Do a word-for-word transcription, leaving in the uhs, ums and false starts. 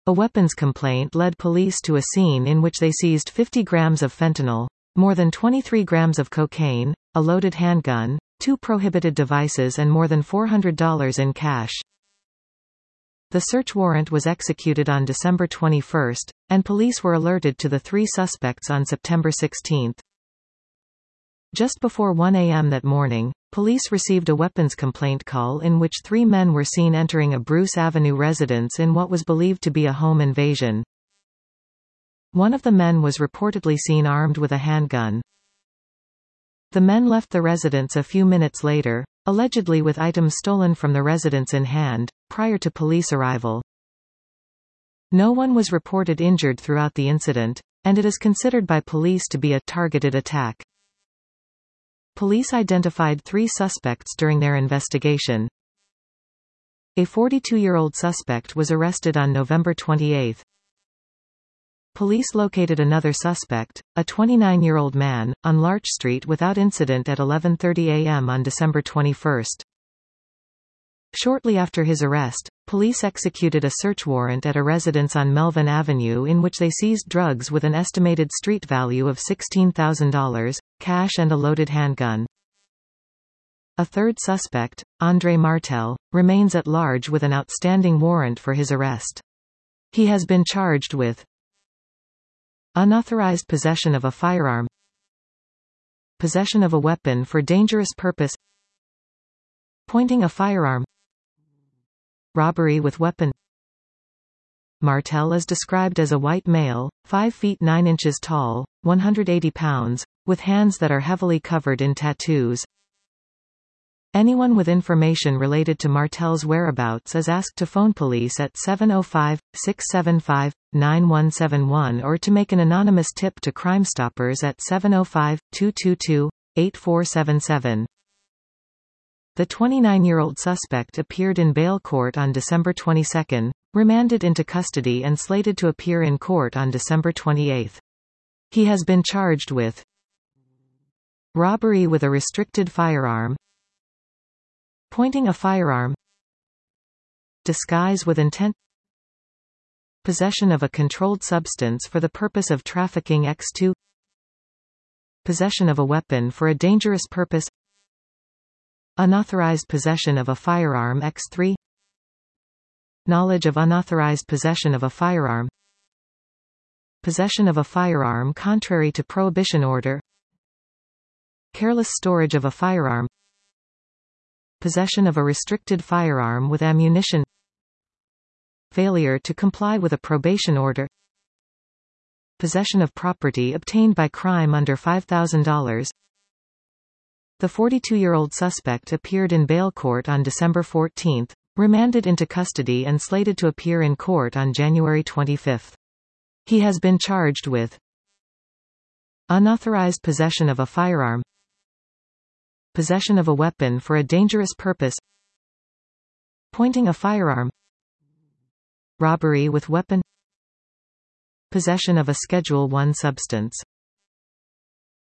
A weapons complaint led police to a scene in which they seized fifty grams of fentanyl, more than twenty-three grams of cocaine, a loaded handgun, two prohibited devices and more than four hundred dollars in cash. The search warrant was executed on December twenty-first, and police were alerted to the three suspects on September sixteenth. Just before one A M that morning, police received a weapons complaint call in which three men were seen entering a Bruce Avenue residence in what was believed to be a home invasion. One of the men was reportedly seen armed with a handgun. The men left the residence a few minutes later, allegedly with items stolen from the residence in hand, prior to police arrival. No one was reported injured throughout the incident, and it is considered by police to be a targeted attack. Police identified three suspects during their investigation. A forty-two-year-old suspect was arrested on November twenty-eighth. Police located another suspect, a twenty-nine-year-old man, on Larch Street without incident at eleven thirty A M on December twenty-first. Shortly after his arrest, police executed a search warrant at a residence on Melvin Avenue in which they seized drugs with an estimated street value of sixteen thousand dollars, cash and a loaded handgun. A third suspect, Andre Martel, remains at large with an outstanding warrant for his arrest. He has been charged with unauthorized possession of a firearm, possession of a weapon for dangerous purpose, pointing a firearm, robbery with weapon. Martel is described as a white male, five feet nine inches tall, one hundred eighty pounds, with hands that are heavily covered in tattoos. Anyone with information related to Martel's whereabouts is asked to phone police at seven oh five, six seven five, nine one seven one or to make an anonymous tip to Crime Stoppers at seven oh five, two two two, eight four seven seven. The twenty-nine-year-old suspect appeared in bail court on December twenty-second, remanded into custody and slated to appear in court on December twenty-eighth. He has been charged with robbery with a restricted firearm, pointing a firearm, disguise with intent, possession of a controlled substance for the purpose of trafficking by two, possession of a weapon for a dangerous purpose, unauthorized possession of a firearm by three, knowledge of unauthorized possession of a firearm, possession of a firearm contrary to prohibition order, careless storage of a firearm, possession of a restricted firearm with ammunition, failure to comply with a probation order, possession of property obtained by crime under five thousand dollars. The forty-two-year-old suspect appeared in bail court on December fourteenth, remanded into custody and slated to appear in court on January twenty-fifth. He has been charged with unauthorized possession of a firearm, possession of a weapon for a dangerous purpose, pointing a firearm, robbery with weapon, possession of a Schedule one substance.